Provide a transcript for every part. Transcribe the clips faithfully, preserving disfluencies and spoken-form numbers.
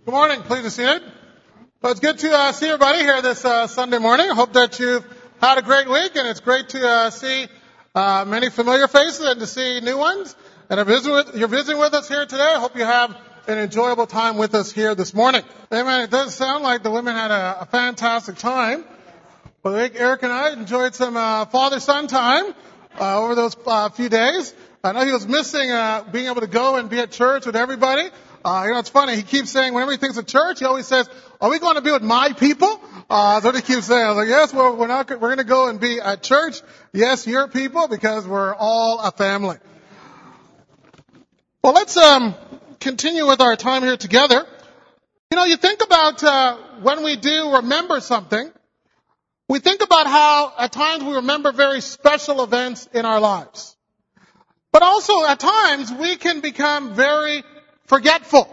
Good morning. Please be seated. Well, it's good to uh, see everybody here this uh, Sunday morning. I hope that you've had a great week, and it's great to uh, see uh, many familiar faces and to see new ones. And if you're visiting with us here today, I hope you have an enjoyable time with us here this morning. Amen. It does sound like the women had a, a fantastic time. Well, Eric and I enjoyed some uh, father-son time uh, over those uh, few days. I know he was missing uh, being able to go and be at church with everybody. Uh, you know, it's funny. He keeps saying whenever he thinks of church, he always says, "Are we going to be with my people?" Uh, that's what he keeps saying. I was like, "Yes, well, we're not. We're going to go and be at church. Yes, your people, because we're all a family." Well, let's um, continue with our time here together. You know, you think about uh, when we do remember something. We think about how at times we remember very special events in our lives. But also at times we can become very forgetful.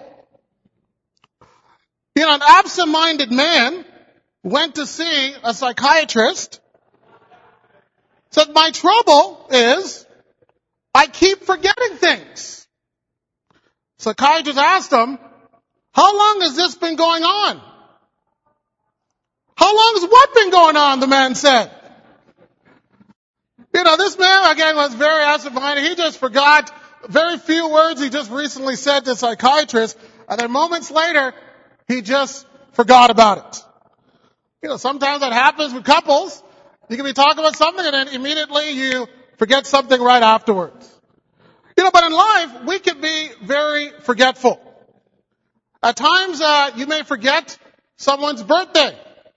You know, an absent-minded man went to see a psychiatrist, said, "My trouble is I keep forgetting things." Psychiatrist asked him, "How long has this been going on?" "How long has what been going on?" the man said. You know, this man, again, was very absent-minded. He just forgot very few words he just recently said to a psychiatrist, and then moments later, he just forgot about it. You know, sometimes that happens with couples. You can be talking about something, and then immediately you forget something right afterwards. You know, but in life, we can be very forgetful. At times, uh, you may forget someone's birthday.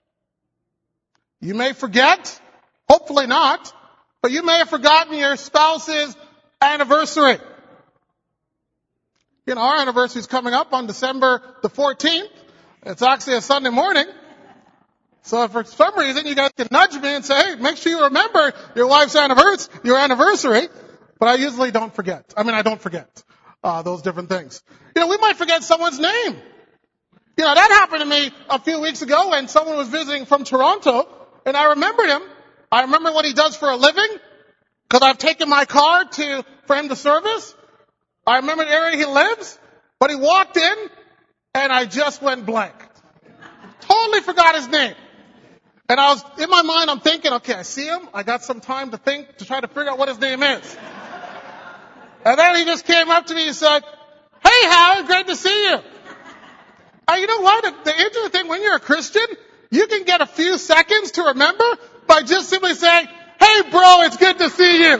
You may forget, hopefully not, but you may have forgotten your spouse's anniversary. You know, our anniversary is coming up on December the fourteenth. It's actually a Sunday morning. So if for some reason you guys can nudge me and say, "Hey, make sure you remember your wife's anniversary, your anniversary." But I usually don't forget. I mean, I don't forget uh, those different things. You know, we might forget someone's name. You know, that happened to me a few weeks ago when someone was visiting from Toronto, and I remembered him. I remember what he does for a living, because I've taken my car to for him to service. I remember the area he lives, but he walked in, and I just went blank. Totally forgot his name. And I was, in my mind, I'm thinking, okay, I see him. I got some time to think, to try to figure out what his name is. And then he just came up to me and said, "Hey, Howard, great to see you." And you know what? The, the interesting thing, when you're a Christian, you can get a few seconds to remember by just simply saying, "Hey, bro, it's good to see you."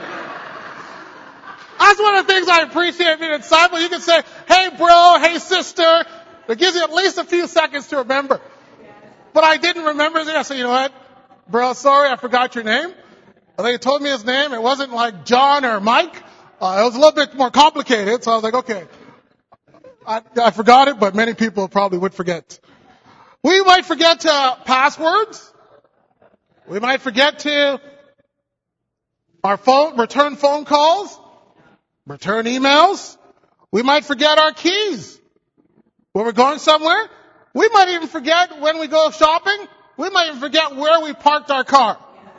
That's one of the things I appreciate being a disciple. You can say, "Hey, bro, hey, sister." It gives you at least a few seconds to remember. But I didn't remember it. I said, "You know what, bro, sorry, I forgot your name." I think he told me his name. It wasn't like John or Mike. Uh, it was a little bit more complicated. So I was like, okay, I, I forgot it, but many people probably would forget. We might forget uh, passwords. We might forget to our phone, return phone calls, return emails. We might forget our keys when we're going somewhere. We might even forget when we go shopping. We might even forget where we parked our car.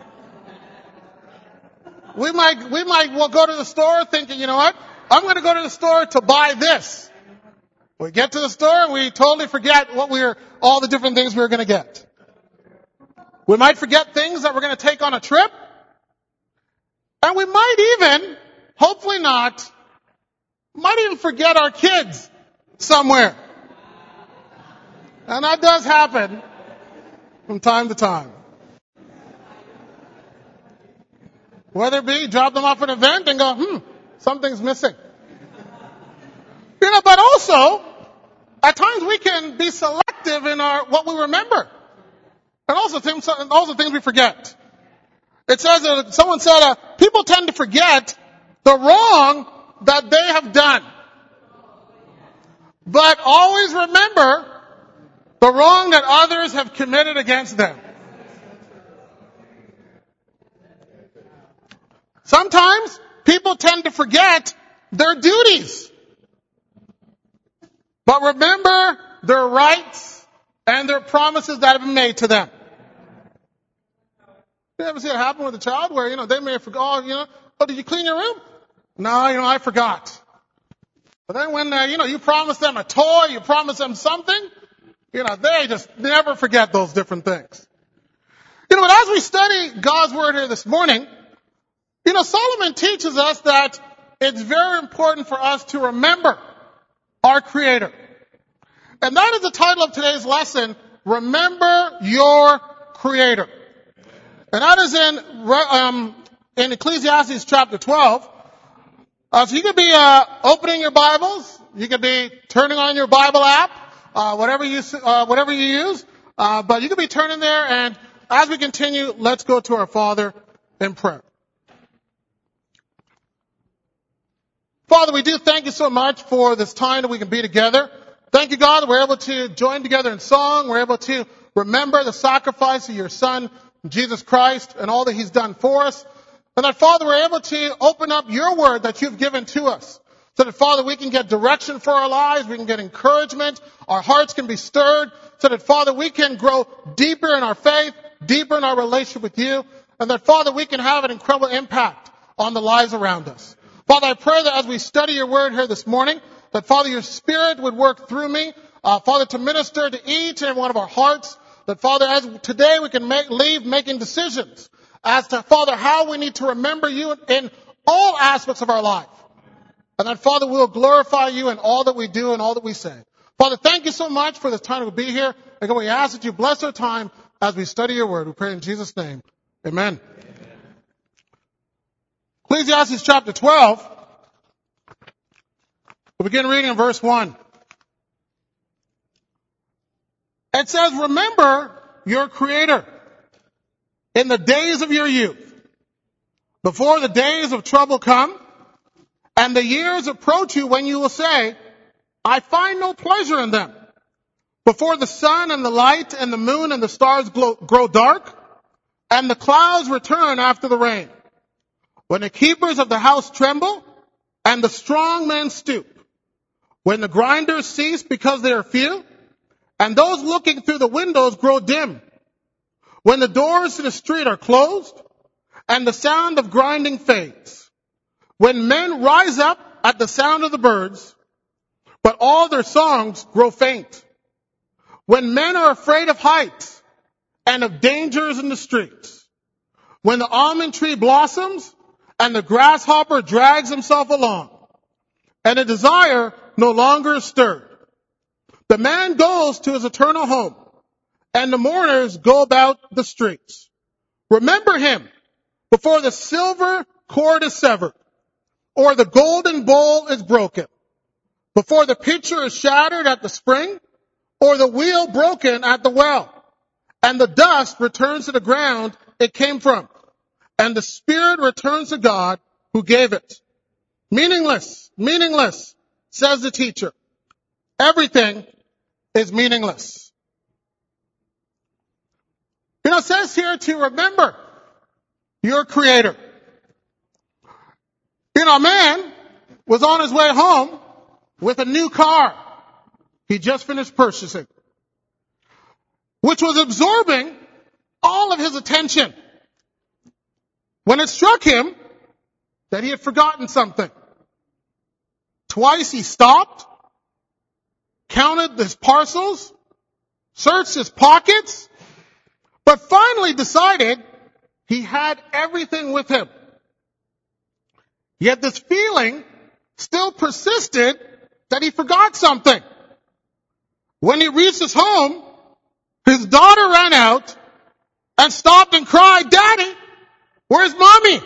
We might, we might well go to the store thinking, "You know what? I'm going to go to the store to buy this." We get to the store and we totally forget what we were, all the different things we were going to get. We might forget things that we're going to take on a trip. And we might even, hopefully not, might even forget our kids somewhere. And that does happen from time to time. Whether it be drop them off at an event and go, hmm, something's missing. You know, but also, at times we can be selective in our what we remember. And also things, also things we forget. It says, uh, someone said, uh, people tend to forget the wrong that they have done. But always remember the wrong that others have committed against them. Sometimes people tend to forget their duties. But remember their rights and their promises that have been made to them. You ever see it happen with a child where, you know, they may have forgotten, oh, you know, "Oh, did you clean your room?" "No, you know, I forgot." But then when, uh, you know, you promise them a toy, you promise them something, You know, they just never forget those different things. You know, but as we study God's Word here this morning, you know, Solomon teaches us that it's very important for us to remember our Creator. And that is the title of today's lesson, Remember Your Creator. And that is in, um, in Ecclesiastes chapter twelve. Uh, so you could be uh, opening your Bibles. You could be turning on your Bible app, uh, whatever you uh, whatever you use. Uh, but you could be turning there, and as we continue, let's go to our Father in prayer. Father, we do thank you so much for this time that we can be together. Thank you, God, that we're able to join together in song. We're able to remember the sacrifice of your Son, Jesus Christ, and all that he's done for us. And that, Father, we're able to open up your word that you've given to us. So that, Father, we can get direction for our lives. We can get encouragement. Our hearts can be stirred. So that, Father, we can grow deeper in our faith, deeper in our relationship with you. And that, Father, we can have an incredible impact on the lives around us. Father, I pray that as we study your word here this morning, that, Father, your Spirit would work through me, uh, Father, to minister to each and every one of our hearts. That, Father, as today we can make, leave making decisions as to, Father, how we need to remember you in all aspects of our life. And that, Father, we'll glorify you in all that we do and all that we say. Father, thank you so much for this time to be here. And we ask that you bless our time as we study your word. We pray in Jesus' name. Amen. Amen. Ecclesiastes chapter twelve. We'll begin reading in verse one. It says, remember your Creator in the days of your youth, before the days of trouble come, and the years approach you when you will say, I find no pleasure in them. Before the sun and the light and the moon and the stars grow, grow dark, and the clouds return after the rain. When the keepers of the house tremble, and the strong men stoop. When the grinders cease because they are few, and those looking through the windows grow dim. When the doors to the street are closed, and the sound of grinding fades. When men rise up at the sound of the birds, but all their songs grow faint. When men are afraid of heights and of dangers in the streets. When the almond tree blossoms and the grasshopper drags himself along, and a desire no longer is stirred. The man goes to his eternal home, and the mourners go about the streets. Remember him before the silver cord is severed, or the golden bowl is broken, before the pitcher is shattered at the spring, or the wheel broken at the well, and the dust returns to the ground it came from, and the spirit returns to God who gave it. Meaningless, meaningless, says the teacher. Everything is meaningless. You know, it says here to remember your Creator. You know, a man was on his way home with a new car he just finished purchasing, which was absorbing all of his attention, when it struck him that he had forgotten something. Twice he stopped, counted his parcels, searched his pockets, but finally decided he had everything with him. Yet this feeling still persisted that he forgot something. When he reached his home, his daughter ran out and stopped and cried, Daddy, where's Mommy?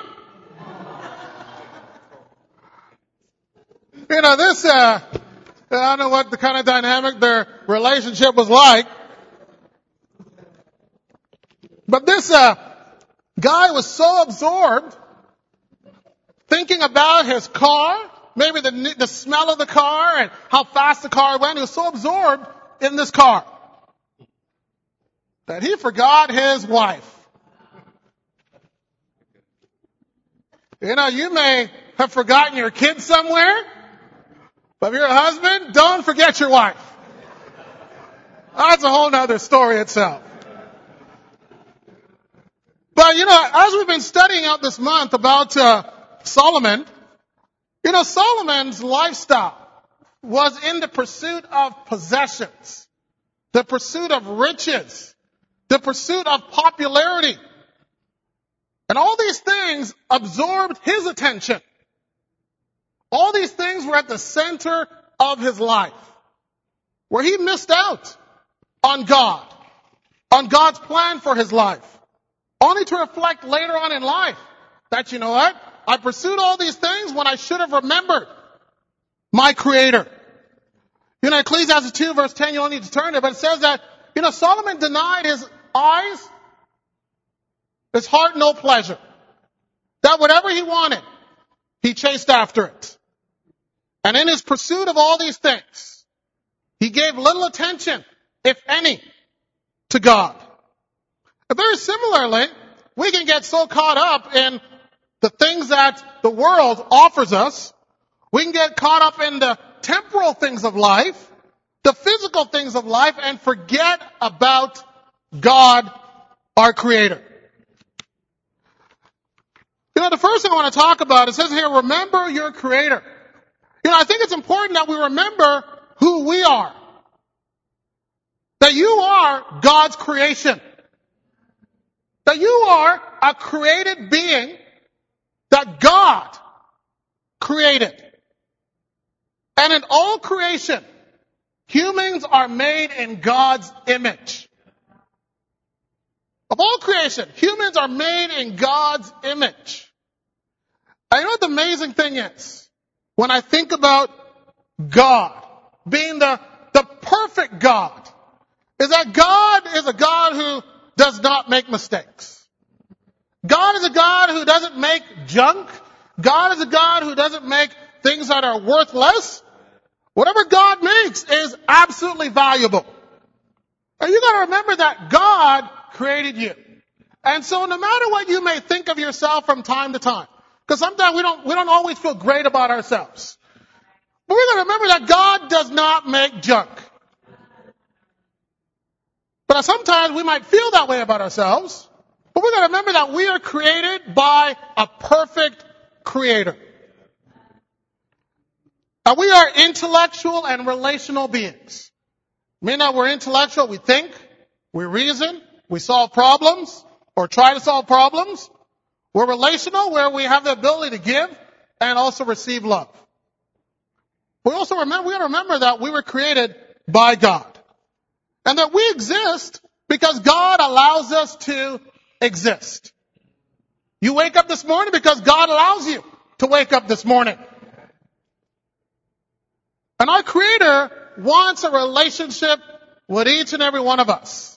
You know, this, uh, I don't know what the kind of dynamic their relationship was like. But this, uh, guy was so absorbed thinking about his car, maybe the, the smell of the car and how fast the car went. He was so absorbed in this car that he forgot his wife. You know, you may have forgotten your kids somewhere, but if you're a husband, don't forget your wife. That's a whole other story itself. But, you know, as we've been studying out this month about uh, Solomon, you know, Solomon's lifestyle was in the pursuit of possessions. the pursuit of riches, the pursuit of popularity. And all these things absorbed his attention. All these things were at the center of his life, where he missed out on God, on God's plan for his life, only to reflect later on in life that, you know what, I pursued all these things when I should have remembered my Creator. You know, Ecclesiastes two verse ten, you don't need to turn there, but it says that, you know, Solomon denied his eyes, his heart no pleasure. That whatever he wanted, he chased after it. And in his pursuit of all these things, he gave little attention, if any, to God. And very similarly, we can get so caught up in the things that the world offers us. We can get caught up in the temporal things of life, the physical things of life, and forget about God, our Creator. You know, the first thing I want to talk about, it says here, remember your Creator. You know, I think it's important that we remember who we are. That you are God's creation. That you are a created being that God created. And in all creation, humans are made in God's image. Of all creation, humans are made in God's image. And you know what the amazing thing is? When I think about God being the, the perfect God, is that God is a God who does not make mistakes. God is a God who doesn't make junk. God is a God who doesn't make things that are worthless. Whatever God makes is absolutely valuable. And you got to remember that God created you. And so no matter what you may think of yourself from time to time, because sometimes we don't, we don't always feel great about ourselves. But we got to remember that God does not make junk. But sometimes we might feel that way about ourselves. But we got to remember that we are created by a perfect Creator. And we are intellectual and relational beings. Meaning that we're intellectual, we think, we reason, we solve problems, or try to solve problems. We're relational, where we have the ability to give and also receive love. We also remember, we got to remember that we were created by God. And that we exist because God allows us to exist. You wake up this morning because God allows you to wake up this morning. And our Creator wants a relationship with each and every one of us.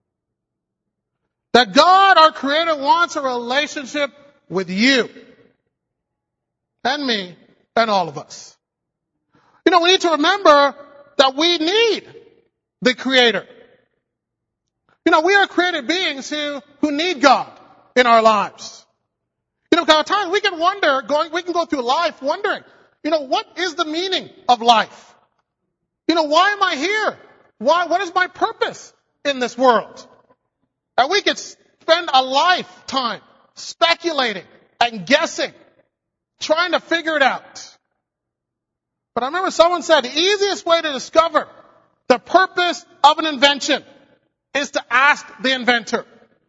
That God, our Creator, wants a relationship with you and me and all of us. You know, we need to remember that we need the Creator. You know, we are created beings who, who need God in our lives. You know, at times we can wonder, going, we can go through life wondering, you know, what is the meaning of life? You know, why am I here? Why, what is my purpose in this world? And we could spend a lifetime speculating and guessing, trying to figure it out. But I remember someone said the easiest way to discover the purpose of an invention is to ask the inventor.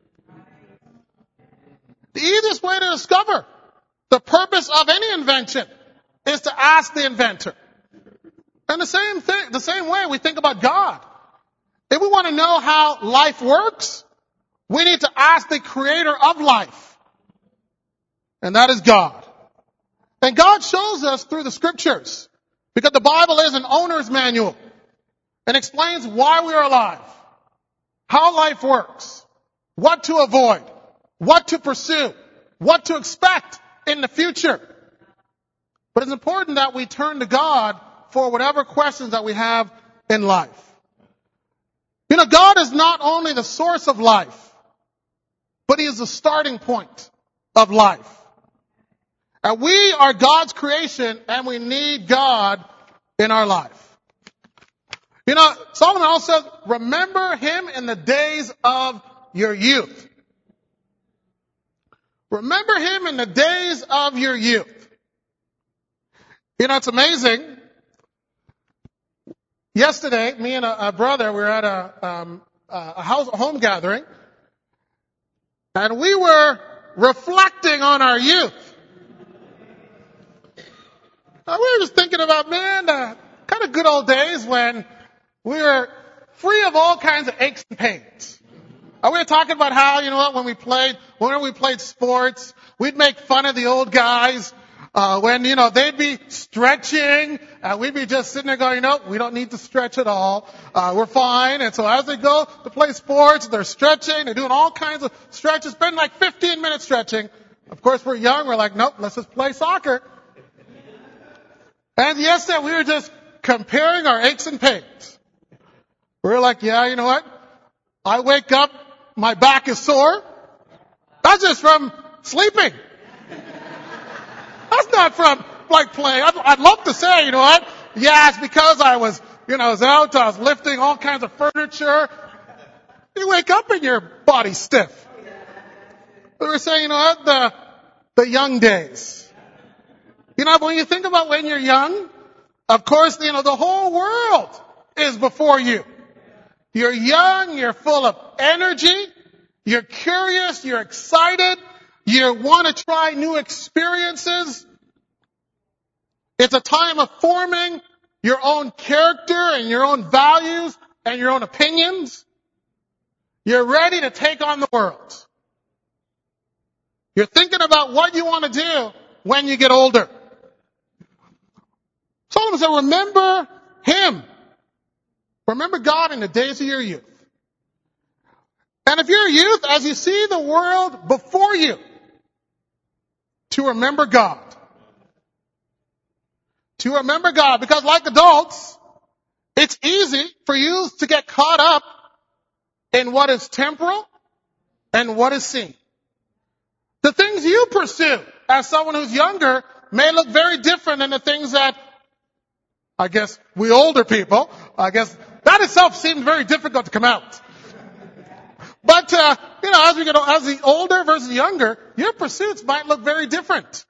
The easiest way to discover the purpose of any invention is to ask the inventor. And the same thing, the same way we think about God. If we want to know how life works, we need to ask the Creator of life. And that is God. And God shows us through the Scriptures, because the Bible is an owner's manual. And explains why we are alive, how life works, what to avoid, what to pursue, what to expect in the future. But it's important that we turn to God for whatever questions that we have in life. You know, God is not only the source of life, but He is the starting point of life. And we are God's creation, and we need God in our life. You know, Solomon also says, remember Him in the days of your youth. Remember Him in the days of your youth. You know, it's amazing. Yesterday, me and a, a brother, we were at a, um, a house, a home gathering, and we were reflecting on our youth. And we were just thinking about, man, the kind of good old days when we were free of all kinds of aches and pains. And we were talking about how, you know what, when we played, whenever we played sports, we'd make fun of the old guys. Uh, when, you know, they'd be stretching, and we'd be just sitting there going, you know, we don't need to stretch at all. Uh, we're fine. And so as they go to play sports, they're stretching, they're doing all kinds of stretches, spend like fifteen minutes stretching. Of course, we're young, we're like, nope, let's just play soccer. And yesterday, we were just comparing our aches and pains. We were like, yeah, you know what? I wake up, my back is sore. That's just from sleeping. That's not from, like, playing. I'd, I'd love to say, you know what? Yeah, it's because I was, you know, I was out, I was lifting all kinds of furniture. You wake up and your body's stiff. But we're saying, you know what? The, the young days. You know, when you think about when you're young, of course, you know, the whole world is before you. You're young, you're full of energy, you're curious, you're excited. You want to try new experiences. It's a time of forming your own character and your own values and your own opinions. You're ready to take on the world. You're thinking about what you want to do when you get older. Solomon said, remember him. Remember God in the days of your youth. And if you're a youth, as you see the world before you, to remember God. To remember God. Because like adults, it's easy for you to get caught up in what is temporal and what is seen. The things you pursue as someone who's younger may look very different than the things that, I guess, we older people, I guess, that itself seems very difficult to come out. But, uh, you know, as we get, as the older versus younger, your pursuits might look very different.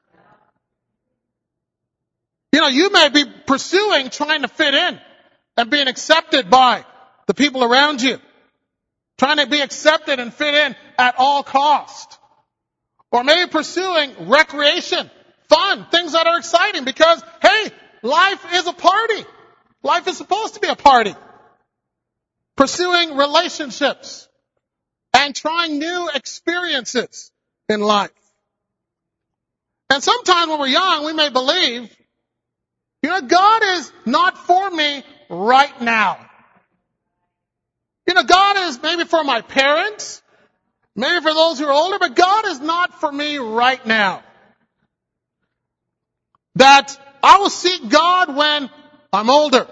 You know, you may be pursuing trying to fit in and being accepted by the people around you. Trying to be accepted and fit in at all cost. Or maybe pursuing recreation, fun, things that are exciting because, hey, life is a party. Life is supposed to be a party. Pursuing relationships. And trying new experiences in life. And sometimes when we're young, we may believe, you know, God is not for me right now. You know, God is maybe for my parents, maybe for those who are older, but God is not for me right now. That I will seek God when I'm older.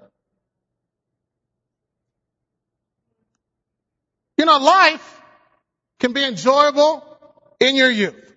You know, life can be enjoyable in your youth.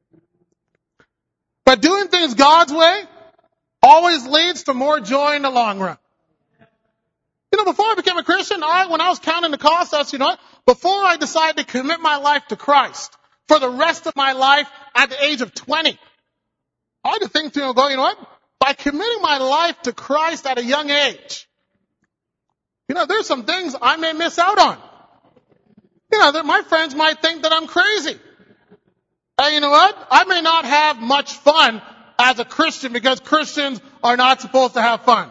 But doing things God's way always leads to more joy in the long run. You know, before I became a Christian, I, when I was counting the cost, I said, you know what? Before I decided to commit my life to Christ for the rest of my life at the age of twenty, I had to think through and go, you know what? By committing my life to Christ at a young age, you know, there's some things I may miss out on. You know, that my friends might think that I'm crazy. And you know what? I may not have much fun as a Christian because Christians are not supposed to have fun.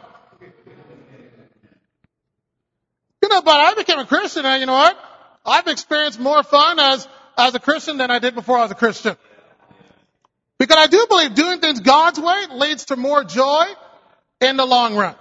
You know, but I became a Christian and you know what? I've experienced more fun as, as a Christian than I did before I was a Christian. Because I do believe doing things God's way leads to more joy in the long run.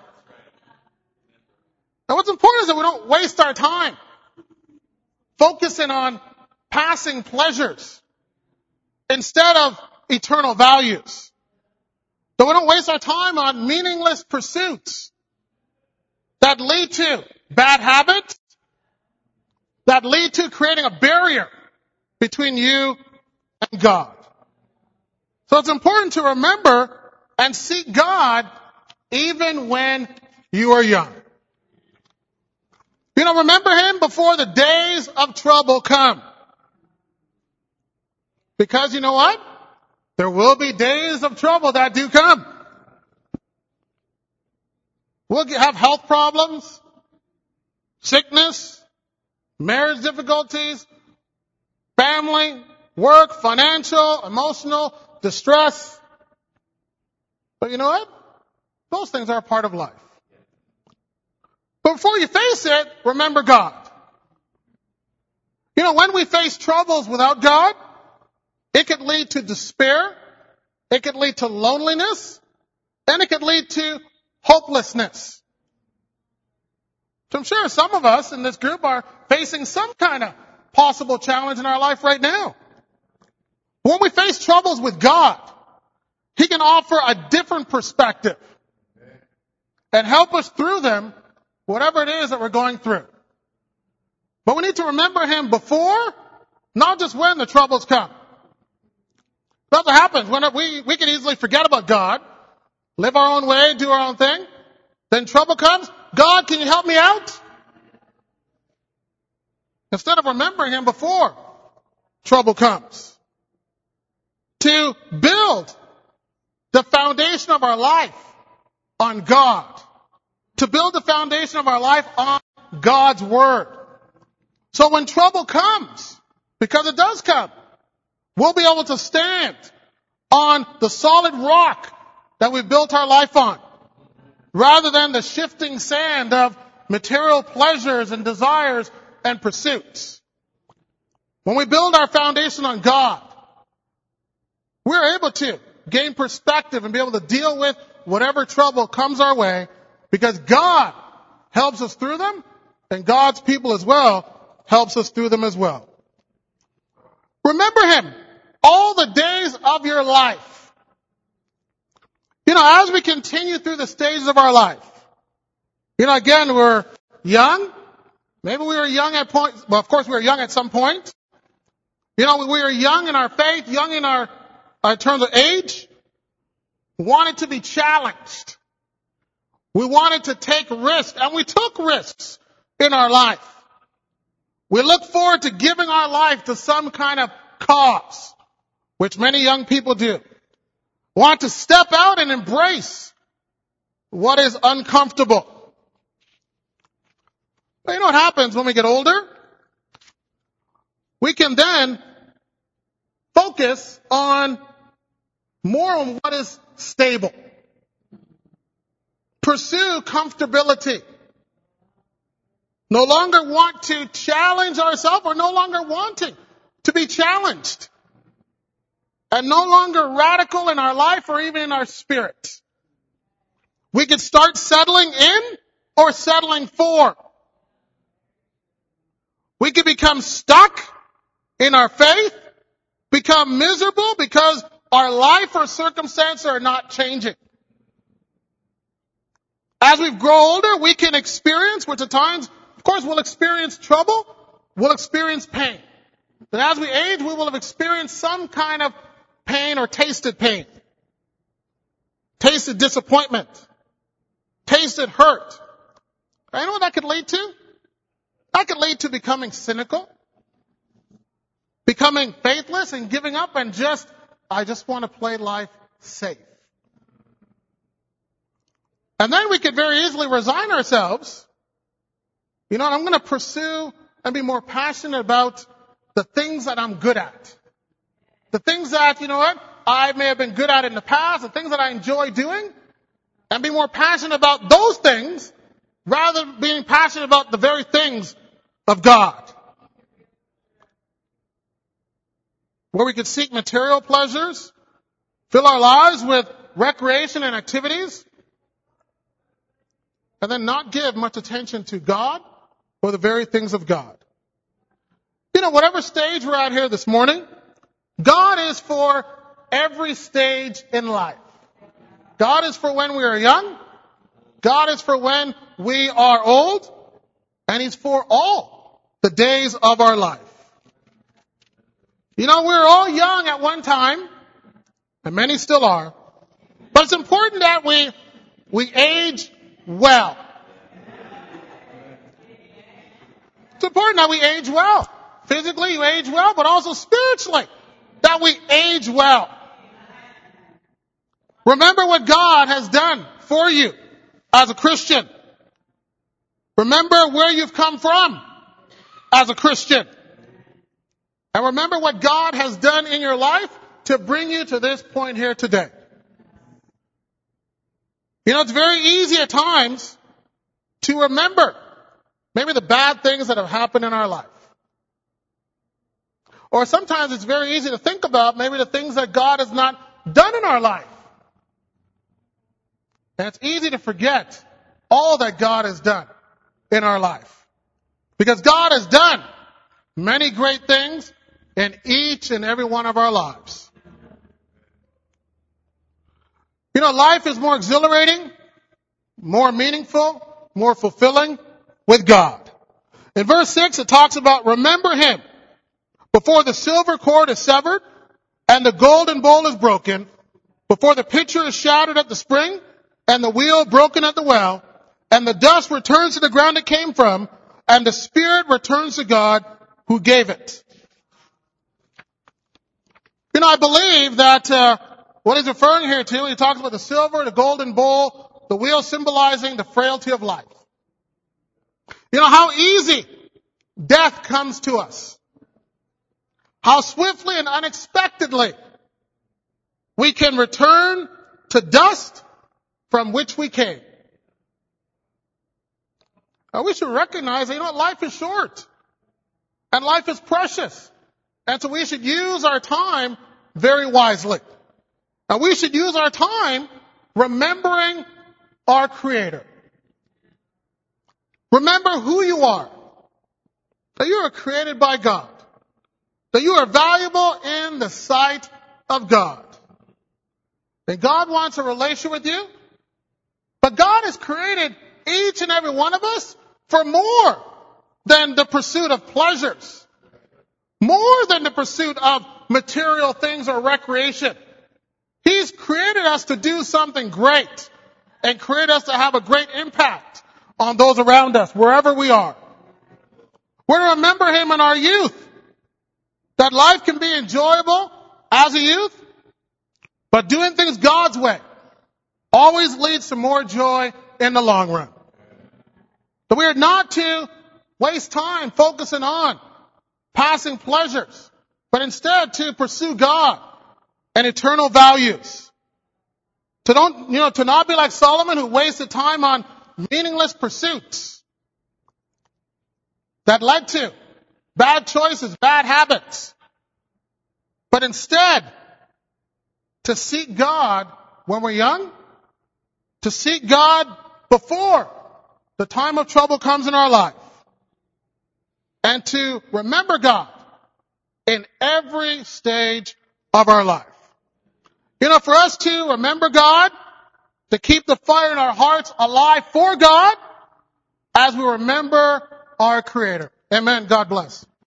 And what's important is that we don't waste our time focusing on passing pleasures instead of eternal values. So we don't waste our time on meaningless pursuits that lead to bad habits, that lead to creating a barrier between you and God. So it's important to remember and seek God even when you are young. You know, remember him before the days of trouble come. Because you know what? There will be days of trouble that do come. We'll have health problems, sickness, marriage difficulties, family, work, financial, emotional, distress. But you know what? Those things are a part of life. But before you face it, remember God. You know, when we face troubles without God, it could lead to despair, it could lead to loneliness, and it could lead to hopelessness. So I'm sure some of us in this group are facing some kind of possible challenge in our life right now. When we face troubles with God, He can offer a different perspective and help us through them, whatever it is that we're going through. But we need to remember Him before, not just when the troubles come. That's what happens. When we, we can easily forget about God, live our own way, do our own thing. Then trouble comes. God, can you help me out? Instead of remembering Him before trouble comes. To build the foundation of our life on God. To build the foundation of our life on God's Word. So when trouble comes, because it does come, we'll be able to stand on the solid rock that we've built our life on, rather than the shifting sand of material pleasures and desires and pursuits. When we build our foundation on God, we're able to gain perspective and be able to deal with whatever trouble comes our way, because God helps us through them, and God's people as well helps us through them as well. Remember Him all the days of your life. You know, as we continue through the stages of our life, you know, again, we're young. Maybe we were young at point. Well, of course, we were young at some point. You know, we were young in our faith, young in our, our terms of age. We wanted to be challenged. We wanted to take risks, and we took risks in our life. We look forward to giving our life to some kind of cause, which many young people do. Want to step out and embrace what is uncomfortable. But you know what happens when we get older? We can then focus on more on what is stable. Pursue comfortability. No longer want to challenge ourselves, or no longer wanting to be challenged. And no longer radical in our life or even in our spirit. We could start settling in or settling for. We could become stuck in our faith, become miserable because our life or circumstances are not changing. As we grow older, we can experience, which at times, of course, we'll experience trouble, we'll experience pain. But as we age, we will have experienced some kind of pain or tasted pain. Tasted disappointment. Tasted hurt. And you know what that could lead to? That could lead to becoming cynical, becoming faithless, and giving up and just, I just want to play life safe. And then we could very easily resign ourselves. You know, I'm going to pursue and be more passionate about the things that I'm good at. The things that, you know what, I may have been good at in the past, the things that I enjoy doing, and be more passionate about those things rather than being passionate about the very things of God. Where we could seek material pleasures, fill our lives with recreation and activities, and then not give much attention to God or the very things of God. You know, whatever stage we're at here this morning, God is for every stage in life. God is for when we are young. God is for when we are old. And He's for all the days of our life. You know, we're all young at one time, and many still are. But it's important that we, we age well. It's important that we age well. Physically, you age well, but also spiritually, that we age well. Remember what God has done for you as a Christian. Remember where you've come from as a Christian. And remember what God has done in your life to bring you to this point here today. You know, it's very easy at times to remember maybe the bad things that have happened in our life. Or sometimes it's very easy to think about maybe the things that God has not done in our life. And it's easy to forget all that God has done in our life. Because God has done many great things in each and every one of our lives. You know, life is more exhilarating, more meaningful, more fulfilling with God. In verse six, it talks about remember him before the silver cord is severed and the golden bowl is broken, before the pitcher is shattered at the spring and the wheel broken at the well, and the dust returns to the ground it came from, and the spirit returns to God who gave it. You know, I believe that uh, what he's referring here to, he talks about the silver, the golden bowl, the wheel symbolizing the frailty of life. You know, how easy death comes to us. How swiftly and unexpectedly we can return to dust from which we came. Now we should recognize that, you know what, life is short. And life is precious. And so we should use our time very wisely. And we should use our time remembering our Creator. Remember who you are. That you are created by God. That you are valuable in the sight of God. And God wants a relationship with you. But God has created each and every one of us for more than the pursuit of pleasures. More than the pursuit of material things or recreation. He's created us to do something great. And created us to have a great impact on those around us, wherever we are. We're to remember him in our youth. That life can be enjoyable as a youth, but doing things God's way always leads to more joy in the long run. That we are not to waste time focusing on passing pleasures, but instead to pursue God and eternal values. To don't, you know, to not be like Solomon who wasted time on meaningless pursuits that led to bad choices, bad habits. But instead, to seek God when we're young, to seek God before the time of trouble comes in our life, and to remember God in every stage of our life. You know, for us to remember God, to keep the fire in our hearts alive for God, as we remember our Creator. Amen. God bless.